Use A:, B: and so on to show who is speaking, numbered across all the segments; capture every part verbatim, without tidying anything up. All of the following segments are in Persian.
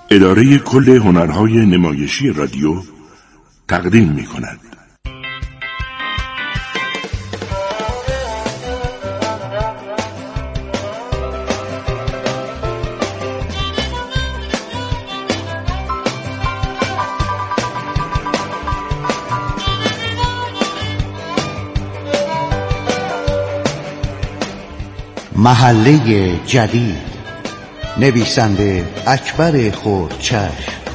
A: اداره کل هنرهای نمایشی رادیو تقدیم می کند.
B: محله جدید، نویسنده اکبر خردچشم.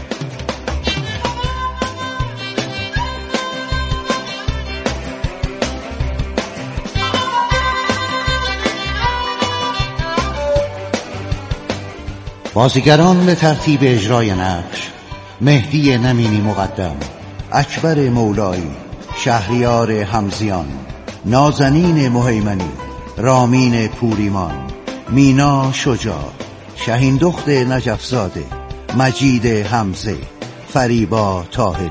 B: بازیگران به ترتیب اجرای نقش: مهدی نمینی مقدم، اکبر مولایی، شهریار حمزیان، نازنین مهیمنی، رامین پوریمان، مینا شجاع، شهین دخت نجفزاده، مجید حمزه، فریبا طاهری.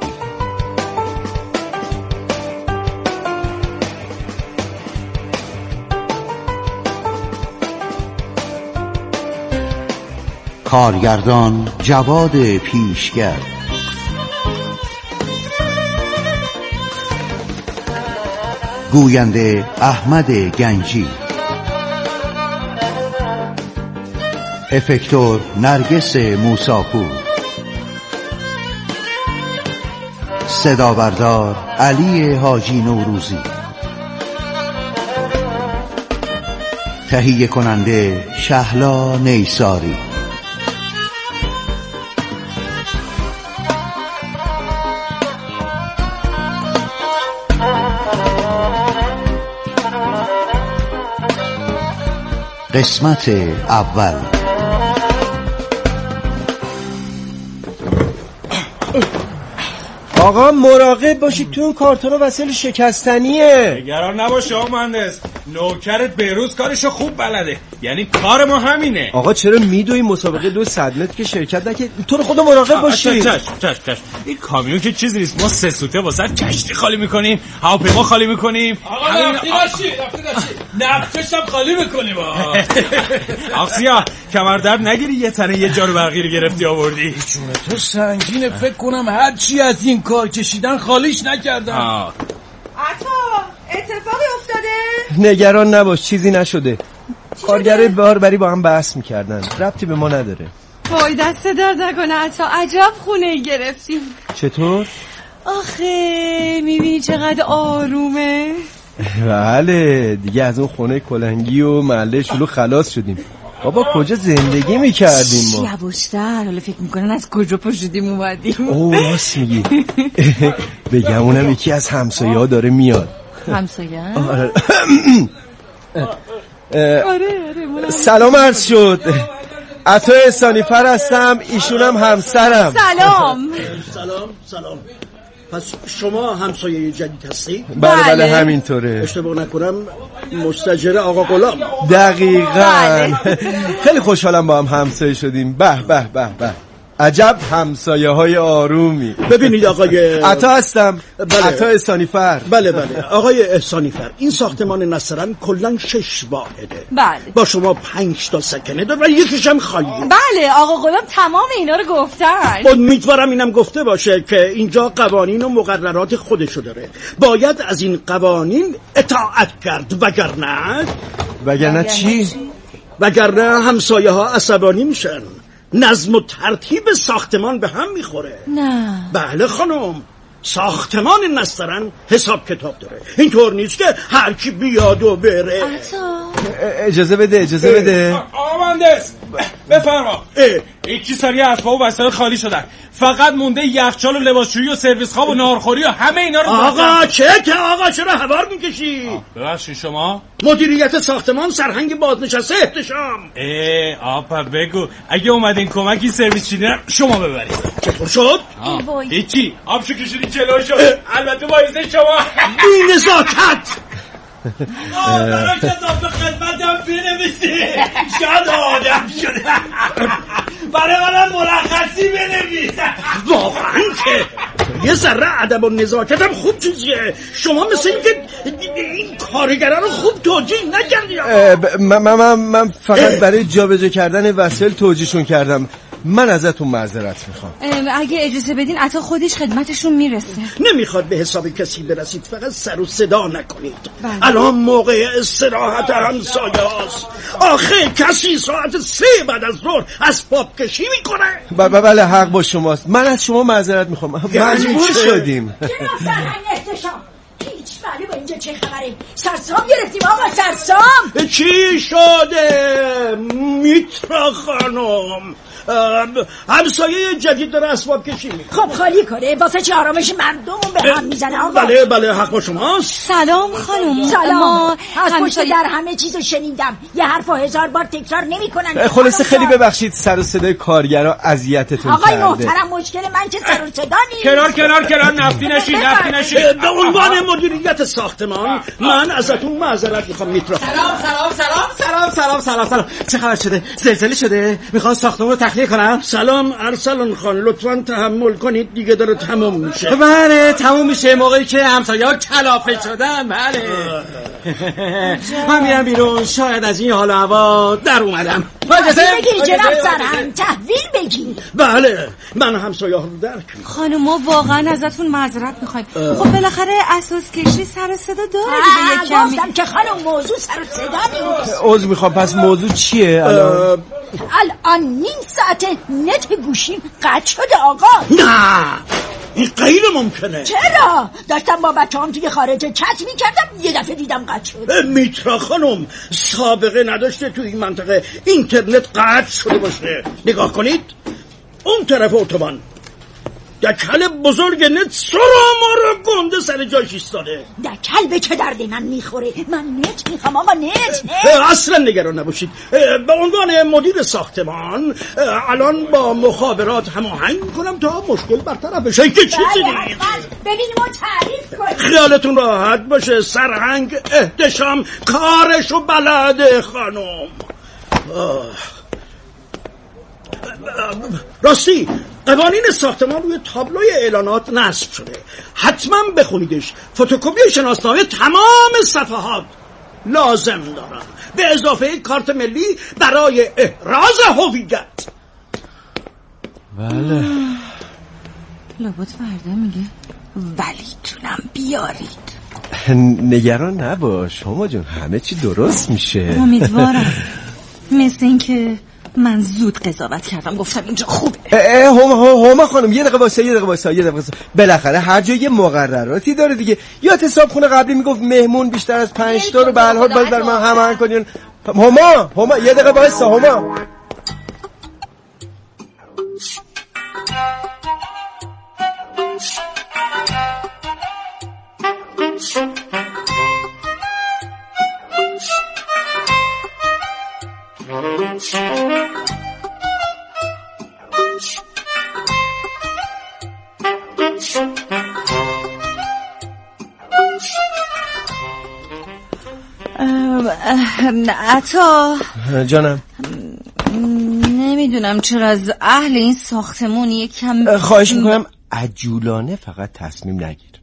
B: کارگردان جواد پیشگر. گوینده احمد گنجی. افکتور نرگس موساپور. صدابردار علی حاجی نوروزی. تهیه کننده شهلا نیساری. قسمت اول.
C: آقا مراقب باشید تو اون کارتون وسیله شکستنیه.
D: نگران نباش آقا مهندس، نوکرت بهروز کارشو خوب بلده، یعنی کار ما همینه.
C: آقا چرا میدوی مسابقه دو صد متر که شرکت نکرد؟ تو رو خدا مراقب باشی.
D: چش چش چش. این کامیون که چیزی نیست، ما سه سوته واسه کشتی خالی میکنیم، هواپیما خالی میکنیم.
E: آقا رفتی باشی رفتی باشی نفتش هم خالی میکنیم.
D: آقسیا کمر درد نگیری، یه تنه یه جارو برقی رو گرفتی آوردی.
E: جون تو سنگینه، فکر کنم هر چی از این کار کشیدن خالیش نکردن.
F: عطا اتفاقی افتاده؟
C: نگران نباش، چیزی نشده. کارگرای باربری با هم بحث میکردن، ربطی به ما نداره.
F: وای دست درد نکنه عطا، عجب خونه ای گرفتیم.
C: چطور؟
F: آخه میبینی چقدر آرومه.
C: بله دیگه از اون خونه کلنگی و محله شلو خلاص شدیم. بابا کجا زندگی میکردیم ما؟
F: یواشتر، حالا فکر میکنن از کجا پشدیم اومدیم.
C: اوه راست میگی. بگم اونم یکی از همسایه ها داره میاد.
F: همسایه؟
C: آره
F: آره.
C: سلام عرض شد، عطا احسانیفر هستم، ایشونم همسرم.
F: سلام.
G: سلام سلام. پس شما همسایه جدید هستی؟
C: بله بله همینطوره.
G: اشتباه نکنم مستاجر آقا غلام.
C: دقیقاً. خیلی خوشحالم با هم همسایه شدیم. به به به به. عجب همسایه های آرومی.
G: ببینید آقای
C: عطا هستم.
G: بله.
C: عطا احسانیفر.
G: بله بله آقای احسانیفر، این ساختمان نصرن کلن شش واحده.
F: بله.
G: با شما پنج تا سکنه داره و یکیش هم خالیه.
F: بله آقا غلام تمام اینا رو گفتن.
G: امیدوارم اینم گفته باشه که اینجا قوانین و مقررات خودشو داره، باید از این قوانین اطاعت کرد، وگرنه
C: وگرنه چی؟
G: وگرنه همسایه ها عصبانی میشن، نظم و ترتیب ساختمان به هم میخوره.
F: نه
G: بله خانم، ساختمان نسترن حساب کتاب داره، اینطور نیست که هر کی بیاد و بره.
C: اجازه بده اجازه بده.
D: آقا مهندس بفرما. یکی سریع اسباب و وسایل خالی شدن، فقط مونده یخچال و لباسشویی و سرویس خواب و ناهارخوری و همه اینا رو.
G: آقا چه که آقا چرا هوار میکشی؟
D: ببخشید شما
G: مدیریت ساختمان سرهنگ بازنشسته احتشام.
D: اه آپا بگو اگه اومدین کمکی سرویس چینی شما ببرید.
G: چطور شد؟
D: هیچی، آبشو کشیدی جلو شد. البته با ایزه شما.
G: بی نزاکت.
E: آه برای کتاب خدمتم بنویسی، شاید آدم شده. برای منم مرخصی بنویس.
G: واقعا که یه ذره ادب و نزاکت هم خوب چیزیه. شما مثل این که این کارگران رو خوب توجیه نکردی.
C: من, من, من فقط برای جابجا کردن وسایل توجیهشون کردم. من ازتون معذرت میخوام.
F: اگه اجازه بدین عطا خودش خدمتشون میرسه.
G: نمیخواد به حساب کسی برسید، فقط سر و صدا نکنید. بله. الان موقع استراحت همسایه هاست. آخه کسی ساعت سه بعد از ظهر اسباب کشی میکنه؟
C: بله بله حق با شماست. من از شما معذرت میخوام، مجبور شدیم.
H: هیچ معلومه اینجا چه خبره؟ سرسام گرفتیم آقا، سرسام.
G: چی شده میترا خانم؟ همسایه جدید داره اسباب کشی میکنه.
H: خب خالی کنه، واسه چه آرامش مردمون به هم میزنه آقا.
G: بله بله حق با شماست.
F: سلام خانم.
H: سلام. ما از پشت در همه چیزو شنیدم، یه حرفو هزار بار تکرار نمیکنن.
C: خلاصه خیلی ببخشید سر و صدای کارگرا اذیتتون کرده.
H: آقای محترم مشکل من که سر و صدا نیست.
D: کنار کنار کنار نفتی نشید نفتی نشید.
G: به عنوان مدیریت ساختمان من ازتون معذرت میخوام میترا.
I: سلام سلام سلام سلام سلام سلام سلام. چه خبر شده؟ زلزله شده؟ میخوان ساختمون رو تخلیه کنن؟
G: سلام ارسلان خان، لطفاً تحمل کنید، دیگه داره تموم میشه.
I: بله تموم میشه موقعی که همسایه‌ها کلافه شدن. بله من میرم بیرون، شاید از این حال و هوا در اومدم.
H: بگیر جناب سرهنگ، تحویل بگیر.
G: بله من همسایه ها رو درک میکنم.
F: خانم ما واقعا ازتون معذرت میخوایم. خب بالاخره اساس کشی سر صدا داره دیگه.
H: کمی گفتم که خانم موضوع سر صدا نیست.
C: عذر میخوام، پس موضوع چیه الان؟
H: الان نیم ساعت نت گوشیم قطع شده آقا.
G: نه این غیر ممکنه.
H: چرا؟ داشتم با بچه هم توی خارجه چت میکردم، یه دفعه دیدم قطع شد.
G: میترا خانم سابقه نداشته توی این منطقه اینترنت قطع شده باشه. نگاه کنید اون طرف اتوبان دکل بزرگ نت سرا ما رو گنده سر جاش ایستاده.
H: دکل به چه درد من میخوره؟ من نت میخوام آقا، نت نت.
G: اصلا نگران نباشید. به عنوان مدیر ساختمان الان با مخابرات هماهنگ میکنم تا مشکل برطرف بشه. که چیزی نیست.
H: ببینیم و تعریف کنیم.
G: خیالتون راحت باشه، سرهنگ احتشام کارشو بلده خانم. راستی قوانین ساختمان روی تابلوی اعلانات نصب شده، حتما بخونیدش. فتوکپی شناسنامه تمام صفحات لازم دارم، به اضافه کارت ملی برای احراز هویت.
C: بله
F: لابد فردا میگه ولی جونم بیارید.
C: نگران نباش هما جون، همه چی درست میشه.
F: امیدوارم. مثل این که من زود قضاوت کردم، گفتم اینجا خوبه.
C: هما هما خانم یه دقیقه واسه یه دقیقه واسه یه دقیقه واسه. بالاخره هر جای مقرراتی داره دیگه. یا حساب خونه قبلی میگفت مهمون بیشتر از پنج تا رو به هر حال باید بر من هماهنگ کنین. هما هما یه دقیقه واسه هما.
F: عطا
C: جانم،
F: نمیدونم چرا از اهل این ساختمون یکم
C: خواهش میکنم عجولانه فقط تصمیم نگیر.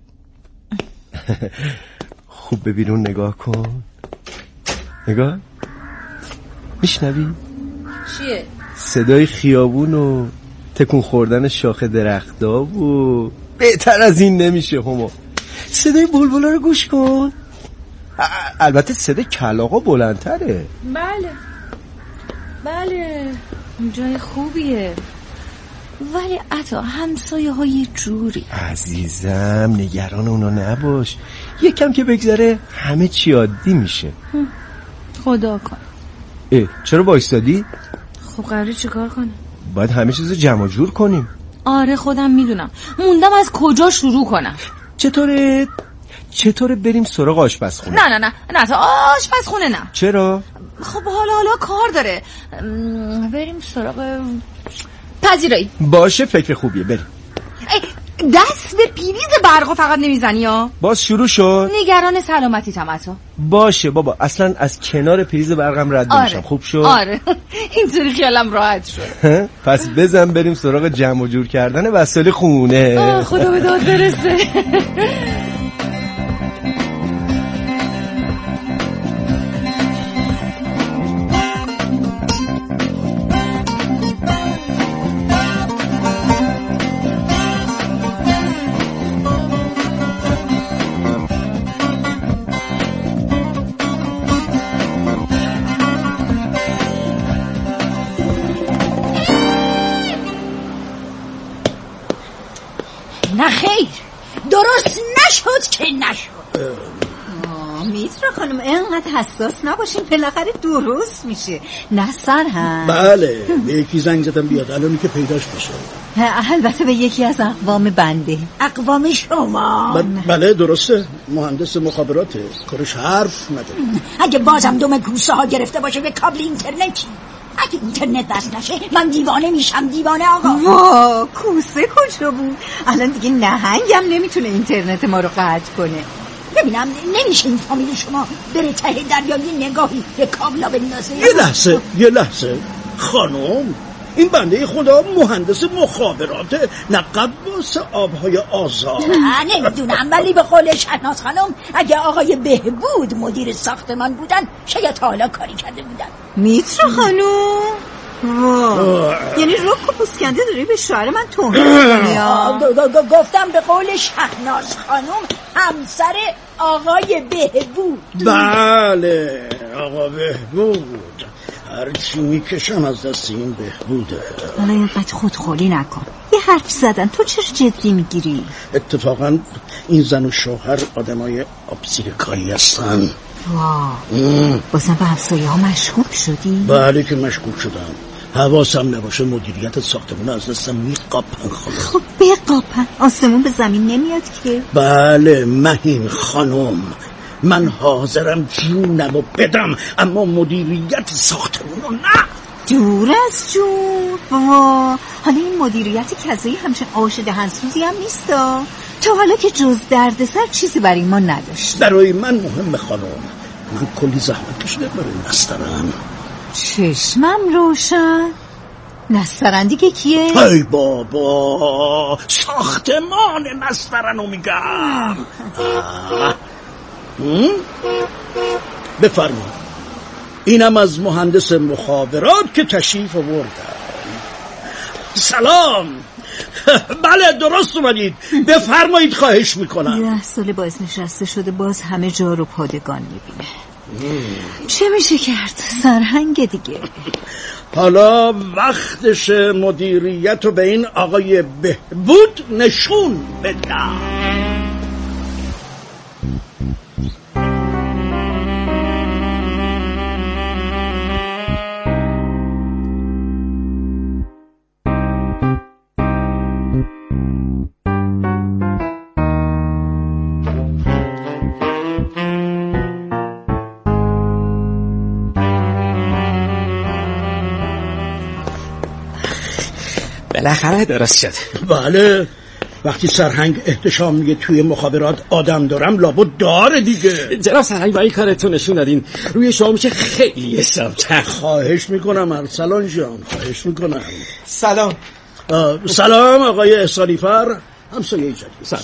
C: خوب به بیرون نگاه کن. نگاه میشنوی؟
F: چیه؟
C: صدای خیابون و تکون خوردن شاخ درختا و بهتر از این نمیشه هما. صدای بلبلا رو گوش کن. البته صدای کلاغا بلندتره.
F: بله بله جای خوبیه، ولی عطا همسایه های جوری.
C: عزیزم نگران اونا نباش، یکم که بگذره همه چی عادی میشه.
F: خدا کن.
C: اه چرا بایستادی؟
F: خب قراره چیکار کنیم؟
C: باید همه چیزو جمع جور کنیم.
F: آره خودم میدونم، موندم از کجا شروع کنم.
C: چطوره چطوره بریم سراغ آشپزخونه؟
F: نه نه نه نه تا آشپزخونه نه.
C: چرا؟
F: خب حالا حالا کار داره، بریم سراغ پذیرایی.
C: باشه فکر خوبیه، بریم.
F: دست به پریز برقو فقط نمیزنی ها؟
C: باز شروع شد.
F: نگران سلامتی تمتا.
C: باشه بابا، اصلا از کنار پریز برقم رد نمیشم. آره. خوب شد.
F: آره اینطوری خیالم راحت شد.
C: پس بزن بریم سراغ جمع و جور کردن وسایل خونه.
F: خدا به داد برسه.
H: که نشد.
F: میترا خانم اینقدر حساس نباشین، بالاخره درست میشه. نه سرهنگ؟
G: بله به یکی زنگ زدم بیاد الان که پیداش بشه.
F: البته به یکی از اقوام بنده.
H: اقوام شما؟
G: ب- بله درسته، مهندس مخابراته، کارش حرف نداره.
H: اگه بازم دم کوسه ها گرفته باشه به کابل اینترنتی، اگه اینترنت دست نشه من دیوانه میشم. دیوانه آقا.
F: وا کوسه کجا بود؟ الان دیگه نهنگم نمیتونه اینترنت ما رو قطع کنه.
H: ببینم نمیشه این فامیل شما بره ته دریایی نگاهی به کابلا بندازه؟
G: یه لحظه یه لحظه خانم، این بنده خدا مهندس مخابراته، نه قباس آبهای آزاد.
H: نمیدونم، ولی به قول شهناز خانم اگه آقای بهبود مدیر ساختمان بودن شاید حالا کاری کرده بودن.
F: میترا خانم وا، یعنی رک و پوسکنده داری به شوهر من توهین می‌کنی؟
H: گفتم به قول شهناز خانم همسر آقای بهبود.
G: بله آقا بهبود، هرچی میکشم از دست این بهبوده.
F: حالا اینقدر خودخوری نکن، یه حرف زدن تو چرا جدی میگیری؟
G: اتفاقا این زن و شوهر آدمای آبزیرکایی هستن.
F: واو، بازم به همسایه ها مشکوک شدی؟
G: بله که مشکوک شدم. حواسم نباشه مدیریت ساختمون از دستم میقاپن.
F: خب بقاپن، آسمون به زمین نمیاد که.
G: بله مهین خانم، من حاضرم جونم و بدم، اما مدیریت ساختمون رو نه.
F: دور از جون. وا، حالا این مدیریت کذایی همچین آش دهنسوزی هم نیستا. تا حالا که جز دردسر چیزی برای ما نداشت.
G: برای من مهم خانم، من کلی زحمت کشیدم برای نسترن.
F: چشمم روشن. نسترن دیگه کیه؟
G: ای بابا، ساختمان نسترن رو میگم. بفرمایید، اینم از مهندس مخابرات که تشریف آوردن. سلام. بله درست اومدید، بفرمایید خواهش میکنم.
F: یه سال باعث نشسته شده باز همه جا رو پادگان میبینه. چه میشه کرد؟ سرهنگ دیگه.
G: حالا وقتش مدیریت رو به این آقای بهبود نشون بدم.
I: بالاخره درست شد.
G: بله، وقتی سرهنگ احتشام میگه توی مخابرات آدم دارم لابد داره دیگه.
I: جناب سرهنگ با این کارتون نشون دادین روی شما میشه خیلی حساب کرد.
G: خواهش میکنم ارسلان جان، خواهش میکنم.
C: سلام.
G: سلام آقای احسانیفر، همسایه جدید.
I: سلام.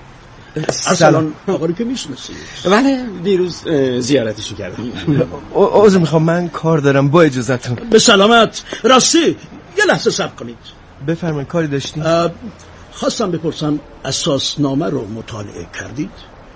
G: ارسلان آقا رو که میشناسید؟
I: بله دیروز زیارتشو کردم.
C: عذر میخوام من کار دارم با اجازهتون.
G: به سلامت. راستی یه لحظه صبر کنید.
C: بفرمایید، کاری داشتین؟
G: خواستم بپرسم اساسنامه رو مطالعه کردید؟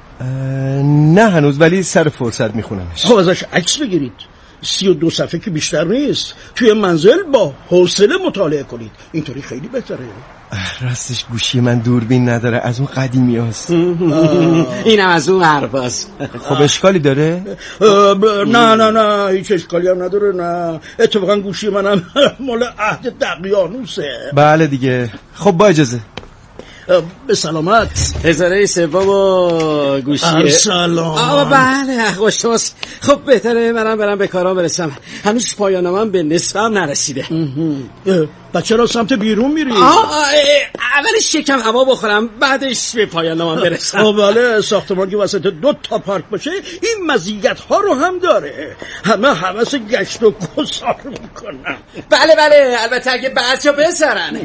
C: نه هنوز، ولی سر فرصت میخونمش.
G: خب ازش عکس بگیرید، سی و دو صفحه که بیشتر نیست. توی منزل با حوصله مطالعه کنید، اینطوری خیلی بهتره.
C: راستش گوشی من دوربین نداره، از اون قدیمی هست.
I: اینم از اون حرفاست.
C: خب اشکالی داره؟
G: نه نه نه هیچ اشکالی هم نداره. نه اتفاقا گوشی منم مال عهد دقیانوسه.
C: بله دیگه. خب با اجازه.
G: به سلامت.
I: هزاره سوم و گوشی.
G: سلام.
I: آه بله خوشتاست. خب بهتره منم برم به کارام برسم، هنوز پایانم به نصفم نرسیده.
G: بچه را سمت بیرون میری؟
I: اولش یکم هوا بخورم بعدش به پایانم برسم.
G: بله ساختمان که وسط دو تا پارک باشه این مزیت ها رو هم داره، همه حوث گشت و گذار میکنن.
I: بله بله البته اگه بچه بسرن.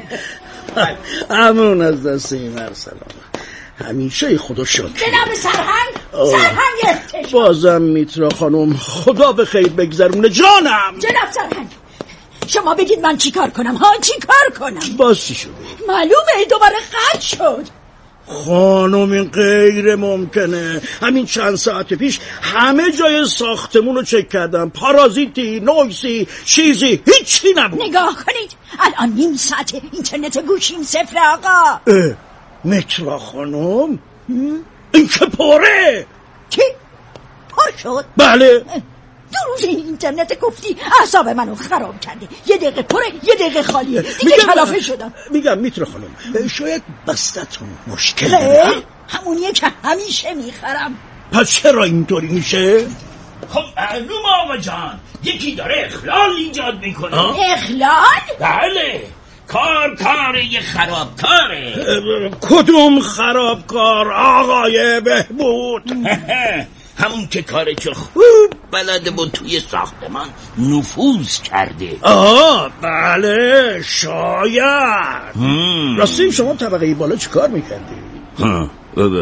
G: همون از دست این ارسلان همیشه خدا شکر.
H: جناب سرهنگ، سرهنگ ارتش
G: بازم میترا خانم، خدا به خیر بگذرونه جانم.
H: جناب سرهنگ شما بگید من چی کار کنم؟ ها چی کار کنم؟
G: باز چی شده؟
H: معلومه دوباره قطع شد.
G: خانم این غیر ممکنه. همین چند ساعت پیش همه جای ساختمون رو چک کردم، پارازیتی، نویسی، چیزی هیچی نبود.
H: نگاه کنید الان نیم ساعت اینترنت گوشیم صفر آقا.
G: اه مترا خانم این که پره.
H: چی؟ پر شد؟
G: بله.
H: دو روز این اینترنت گفتی اعصاب منو خراب کرده. یه دقیقه پره یه دقیقه خالیه. دیگه کلافه شدم.
G: میگم میتره خانم شاید بستتون مشکل داره.
H: همونیه که همیشه میخرم.
G: پس چرا اینطوری میشه؟
J: خب معلوم آقا جان یکی داره اخلال ایجاد میکنه.
H: اخلال؟
J: بله کار کار یه خرابکاره.
G: کدوم خرابکار آقای بهبود؟
J: همون که کارشو خوب بلده بود توی ساختمان نفوذ کرده.
G: آه بله شاید. راستی شما طبقه بالا چی کار میکردی؟
J: ها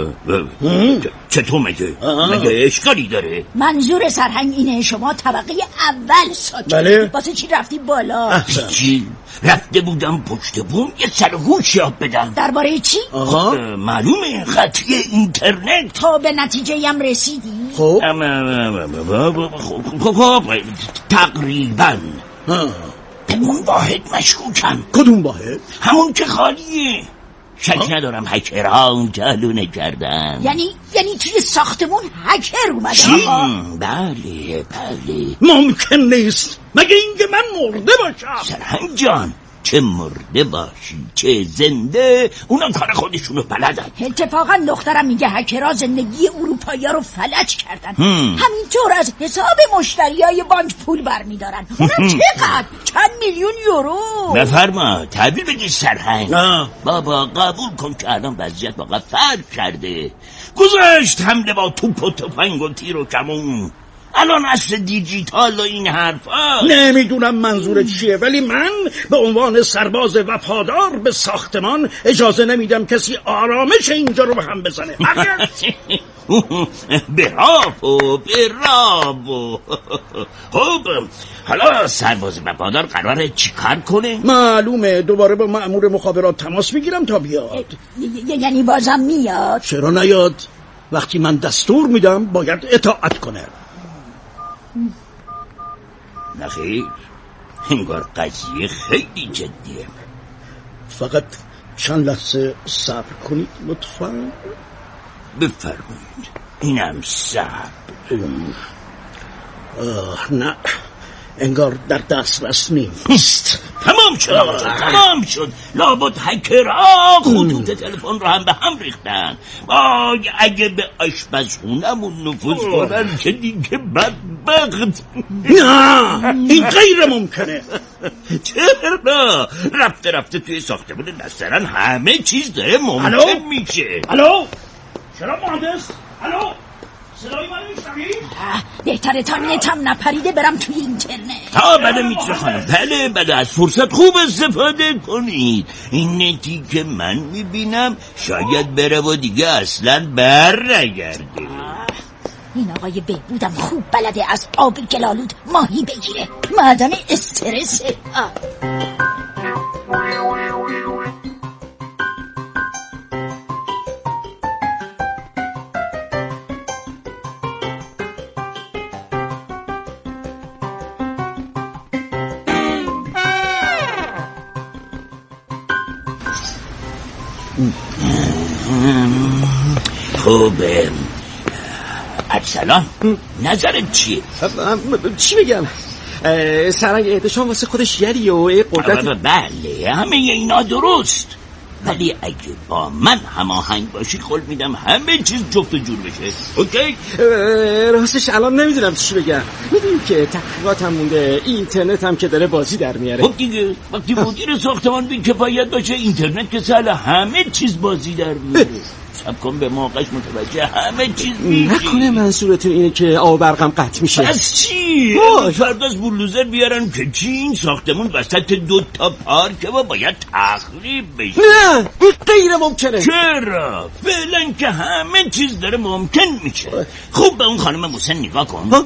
J: چطور مگه؟ مگه اشکالی داره؟
H: منظور سرهنگ اینه شما طبقه اول ساکن.
G: بله.
H: واسه چی رفتی بالا؟
J: چی؟ رفته بودم پشت بوم یه سر گوش یاب بدم.
H: درباره چی؟
J: خب معلومه قطعی اینترنت.
H: تا به نتیجه هم رسیدی؟
G: خب
J: تقریبا به اون واحد مشکوکم.
G: کدوم واحد؟
J: همون که خالیه. شک ندارم هکرها اونجا لونه کردن.
H: یعنی یعنی توی ساختمون هکر اومده؟
J: چی؟ بله بله.
G: ممکن نیست مگه اینکه من مرده باشم.
J: سرهنگ جان چه مرده باشی چه زنده اونا کار خودشونو بلدن.
H: اتفاقا دخترم میگه هکرها زندگی اروپایی رو فلج کردن.
J: هم.
H: همینطور از حساب مشتریای بانک پول برمیدارن. اونم چقدر؟ چند میلیون یورو.
J: بفرما تعبیر بگی سرهنگ. بابا قبول کن که الان وضعیت واقعا فرق کرده. گذاشت حمله با توپ و تفنگ و تیر و کمون. الان اصل دیجیتال و این حرفا.
G: نمیدونم منظور چیه ولی من به عنوان سرباز وفادار به ساختمان اجازه نمیدم کسی آرامش اینجا رو به هم بزنه.
J: براو براو. خب حالا سرباز وفادار قراره چیکار کنه؟
G: معلومه دوباره با مأمور مخابرات تماس میگیرم تا بیاد.
H: یعنی بازم میاد؟
G: چرا نیاد؟ وقتی من دستور میدم باید اطاعت کنه.
J: نخیر انگار قضیه خیلی جدیه.
G: فقط چند لحظه صبر کنید لطفا.
J: بفرمایید. اینم صبر.
G: نه انگار در دسترس نیست.
J: تمام شد آقا تمام شد. لابد هکرها خطوط تلفن رو هم به هم ریختن. وای اگه به آشپزخونمون نفوذ کنن که دیگه بدبخت.
G: نه این غیر ممکنه.
J: چرا؟ رفته رفته توی ساختمون نسترن همه چیز داره ممکن میشه.
G: الو چرا مهندس؟ الو صدای منو میشنوی؟
H: بهتره تا نتم نپریده برم توی اینترنت.
J: تا بله میتونه خانم بله بله از فرصت خوب استفاده کنید. این نتی که من میبینم شاید بره و دیگه اصلا بر نگرده.
H: این آقای بهبودم خوب بلده از آب گلالود ماهی بگیره. معدن استرسه.
J: خوبه. ارسلان نظرت چیه؟
I: چی بگم؟ سرنگ احتشام واسه خودش یری و قدرت.
J: بله همه اینا درست ولی اگه با من هماهنگ باشی قول میدم همه چیز جفت و جور بشه. اوکی؟
I: راستش الان نمیدونم چی بگم. میدونی که تحقیقات هم مونده اینترنت هم که داره بازی در میاره.
J: خب دیگه وقتی مدیر ساختمان بی کفایت باشه اینترنت که سهل همه چیز بازی در میاره. سب کن به موقعش متوجه همه چیز میشی.
I: نکنه منظورتون اینه که آب برقم قطع میشه؟
J: پس چی؟ فرداز بولوزر بیارن که چی این ساختمون وسط دو تا پارکه و باید تخریب بشه.
I: نه این غیر ممکنه.
J: چرا؟ فعلا که همه چیز داره ممکن میشه. خوب به اون خانم موسن نگاه کن.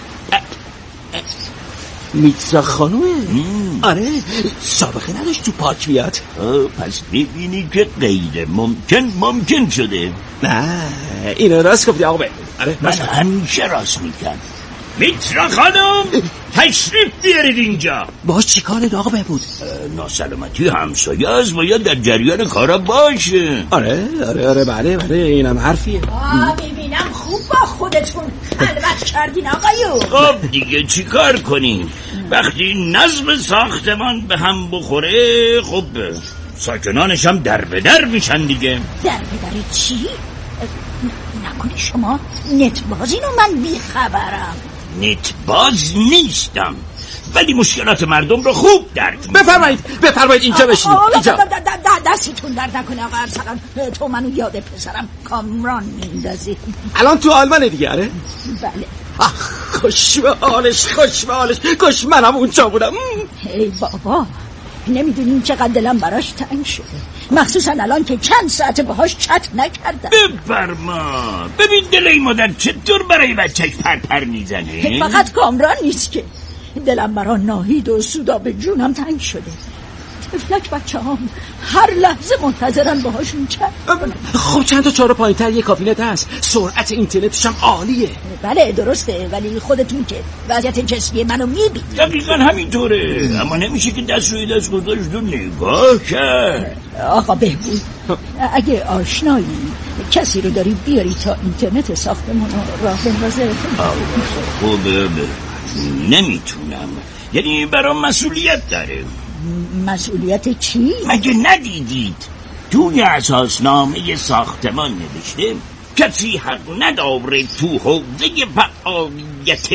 I: میترا خانومه؟ آره سابقه نداشت تو پارک بیاد.
J: پس ببینی که غیر ممکن ممکن شده.
I: نه اینو راست گفتی آقا.
J: آره من همیشه راست میگم. میترا خانم تشریف بیارید اینجا.
I: باش چی کارت آقا بهبود؟
J: ناسلامتی همسایه است، باید در جریان کارا باشه.
I: آره آره آره بله بله اینم حرفیه.
H: آه میبینم خوب با خودتون خلوت کردین آقایو.
J: خب دیگه چی کار کنین؟ وقتی نظم ساختمان به هم بخوره خب ساکنانش هم در به در میشن دیگه.
H: در به در چی؟ نکنی شما نتبازین و من بیخبرم؟
J: نتباز نیستم ولی مشکلات مردم رو خوب درک میکنم.
I: بفرمایید بفرمایید اینجا بشینید. اینجا
H: دستتون در نکنه آقا ارسلان، تو منو یاد پسرم کامران میندازی.
I: الان تو آلمانه دیگه؟ آره
H: بله.
I: آخ خوش به حالش خوش به حالش، کاش منم اونجا بودم.
H: ای بابا نمیدونین چقدر دلم براش تنگ شده، مخصوصا الان که چند ساعت باهاش چت نکردم.
J: بفرما ببین دل این مادر چطور برای بچهش پر پر میزنه.
H: فقط کامران نیست که دلم برا ناهید و سودا به جونم تنگ شده. تفلک بچه هم هر لحظه منتظرن باهاشون چت.
I: خب چند تا چهار پایین تر یه کابینت هست، سرعت اینترنتش هم عالیه.
H: بله درسته، ولی خودتون که وضعیت جسمی منو میبینید.
J: دقیقا همینطوره، اما نمیشه که دست روی دست گذاشت و نگاه کرد.
H: آقا بهبود اگه آشنایی کسی رو داری بیاری تا اینترنت ساختمون رو راه بندازه.
J: خوبه نمیتونم، یعنی برام مسئولیت داره.
H: مسئولیت چی؟
J: مگه ندیدید توی اساسنامه ساختمان نوشته کسی حق نداره تو حوزه فعالیت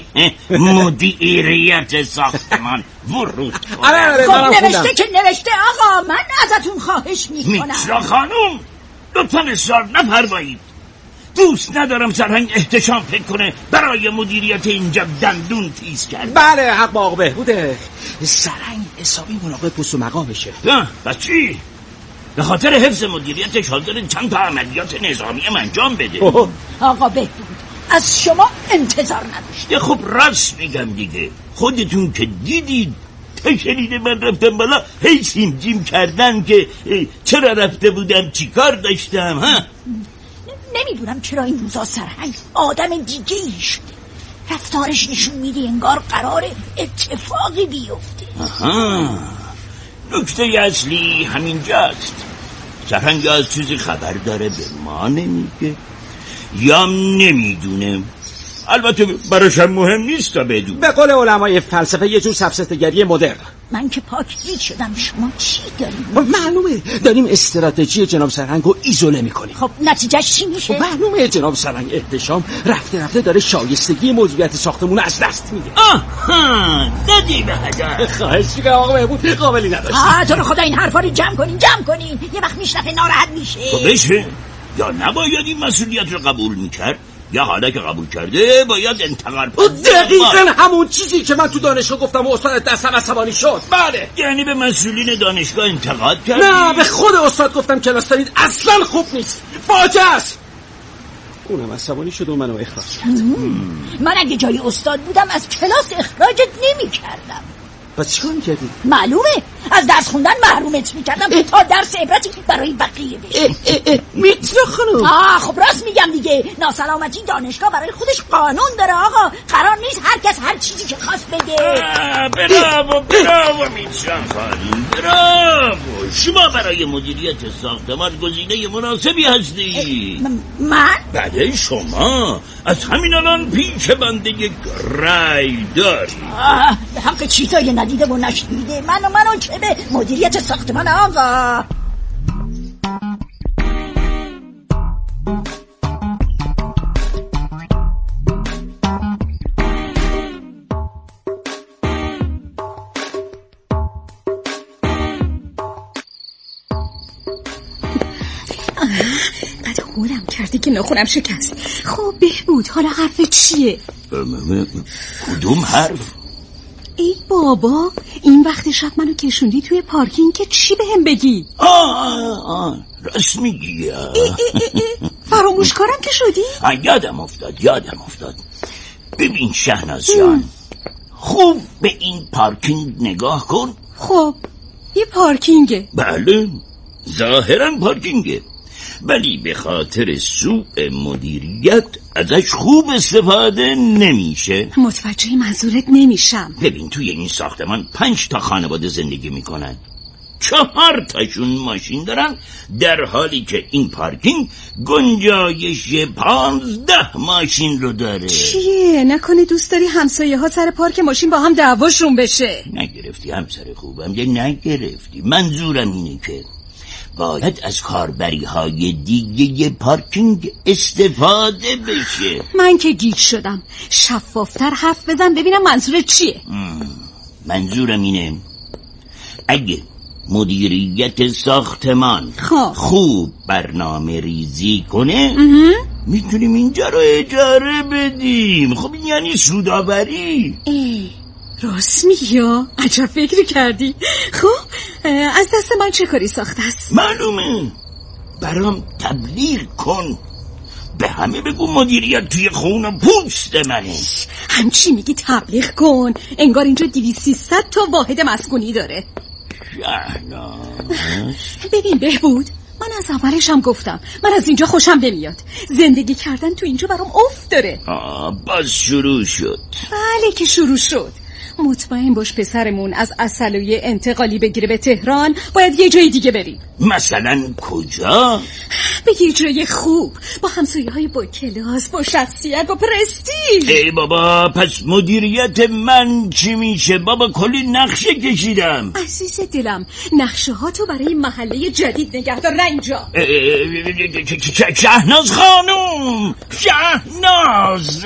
J: مدیریت ساختمان ورود کنه.
H: خب نوشته که نوشته آقا، من ازتون خواهش میکنم.
J: میترا خانم لطفا اصرار نفرمایید، دوست ندارم سرهنگ احتشام فکر کنه برای مدیریت اینجا دندون تیز کرد.
I: بله حق با آقا بهبوده، سرهنگ حسابی مراقب پست و مقامشه.
J: بس چی؟ به خاطر حفظ مدیریتش حاضر چند تا عملیات نظامی هم انجام بده.
H: آقا بهبود از شما انتظار نداشت.
J: خب راست میگم دیگه، خودتون که دیدید تشنید من رفتم بالا هی سیم جیم کردن که چرا رفته بودم چی کار داشتم. ها
H: نمیدونم چرا این روزا سرهنگ آدم دیگه ای شده، رفتارش نشون میده انگار قراره اتفاقی بیفته.
J: آها نکته اصلی همینجاست، سرهنگ از چیزی خبر داره به ما نمیگه یا نمیدونه. البته براش هم مهم نیست تا بدون.
I: به قول علمای فلسفه یه جور سفسطه‌گری مدرن.
H: من که پاکدید شدم، شما چی داریم؟
I: معلومه داریم استراتژی جناب سرهنگ رو ایزوله میکنیم.
H: خب نتیجهش چی میشه؟
I: معلومه جناب سرهنگ احتشام رفته رفته داره شایستگی مدیریت ساختمون از دست میده.
J: آها دادی به هدر.
I: خواهش میکنم آقا بهبود، قابلی نداشت.
H: آه تو رو خدا این حرفا رو جمع کنین جمع کنین، یه وقت میشنفه ناراحت میشه.
J: خب بشه، یا نباید این مسئولیت رو قبول میکرد یا حالا که قبول کرده باید انتقال پذیر.
I: دقیقاً همون چیزی که من تو دانشگاه گفتم و استاد دستم عصبانی شد. بله
J: یعنی به مسئولین دانشگاه انتقاد کردی؟
I: نه به خود استاد گفتم کلاس دارید اصلا خوب نیست، فاجعه است. اونم عصبانی شد و منو اخراج کرد.
H: من اگه جای استاد بودم از کلاس اخراجت نمی کردم.
I: پس چیکار می‌کردی؟
H: معلومه از درس خوندن محرومت می‌کردم تا درس عبرتی برای بقیه بشه.
I: میترا خانم
H: آه خب راست میگم دیگه، ناسلامتی دانشگاه برای خودش قانون داره آقا، قرار نیست هر کس هر چیزی که خواست بگه.
J: براو براو میترا خانم براو، شما برای مدیریت ساختمان گزینه مناسبی هستی.
H: من؟
J: بله شما، از همین الان پیش بنده یک رای داری.
H: به حق چیزای ندیده و نشنیده منو منو چه به مدیریت ساختمان آقا.
F: بعد خودم کردی که نخونم شکست. خب بهبود حالا حرف چیه؟
J: کدوم حرف؟
F: ای بابا این وقت شب منو کشوندی توی پارکینگ که چی بهم بگی؟
J: آه آه راست میگی.
F: فراموش کارم که شدی؟
J: یادم افتاد یادم افتاد ببین شهناز جان، خوب به این پارکینگ نگاه کن.
F: خب یه پارکینگه.
J: بله ظاهرا پارکینگه، ولی به خاطر سوء مدیریت ازش خوب استفاده نمیشه.
F: متوجه منظورت نمیشم.
J: ببین توی این ساختمان پنج تا خانواده زندگی میکنن، چهار تاشون ماشین دارن، در حالی که این پارکینگ گنجایش پانزده ماشین رو داره.
F: چیه؟ نکنه دوست داری همسایه ها سر پارک ماشین با هم دعواشون بشه؟
J: نگرفتی همسر خوبم، یه نگرفتی. منظورم اینه که باید از کاربری های دیگه پارکینگ استفاده بشه.
F: من که گیج شدم. شفافتر حرف بزن ببینم منظور چیه.
J: منظورم اینه اگه مدیریت ساختمان
F: خوب,
J: خوب برنامه ریزی کنه میتونیم اینجا رو اجاره بدیم. خب این یعنی سودآوری.
F: ای راست میگی؟ عجب فکری کردی. خب از دست من چه کاری ساخته است؟
J: معلومه. برام تبلیغ کن، به همه بگو مدیریت توی خون و پوست منه.
F: همچی میگی تبلیغ کن؟ انگار اینجا دویست سیصد تا واحد مسکونی داره.
J: شهناز
F: ببین بهبود، من از اولش هم گفتم من از اینجا خوشم نمیاد. زندگی کردن تو اینجا برام افت داره.
J: آه باز شروع شد.
F: بله که شروع شد. مطمئن باش پسرمون از عسلویه انتقالی بگیره به تهران باید یه جای دیگه بریم.
J: مثلا کجا؟
F: به یه جای خوب با همسایه های با کلاس، با شخصیت، با پرستیژ.
J: ای بابا پس مدیریت من چی میشه؟ بابا کلی نقشه کشیدم.
F: عزیز دلم نقشه ها تو برای محله جدید نگه دار، نه اینجا.
J: شهناز خانوم، شهناز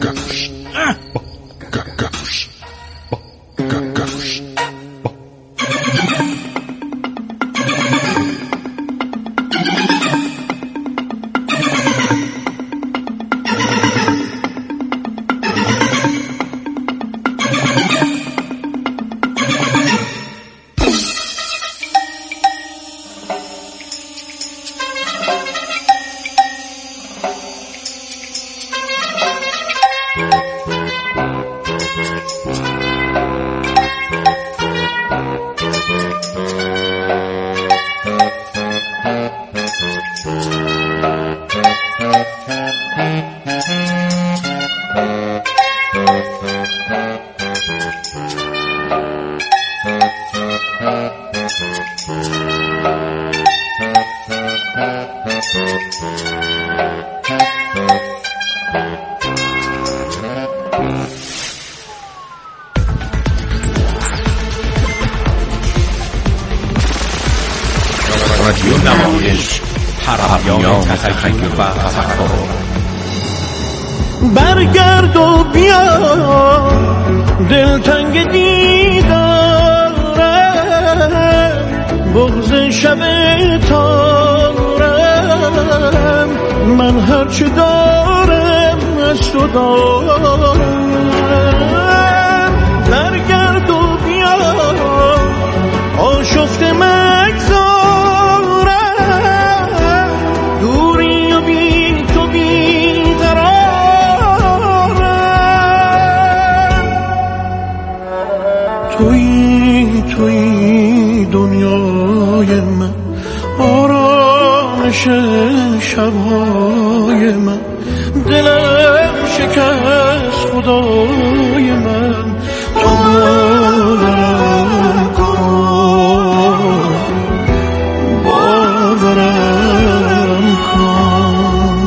K: رادیو نمایش، هرمیان تخیل و تفکر.
L: برگرد و بیا دلتنگ دیدارم، بغض شب تارم، من هرچه دارم از تو دارم. برگرد و بیا آشفته مگذارم، دوری و بی تو بی قرارم. توی توی دنیای من، آرامش شبهای من، دلم شکست خدای من، تو باورم کن، باورم کن.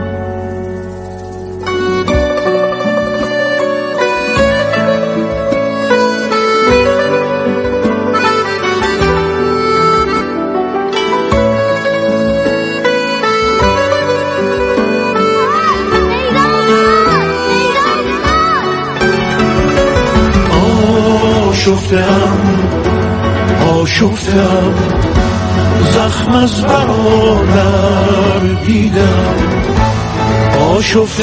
L: آشفتم آشفتم زخم از برادر دیدم، آشفتم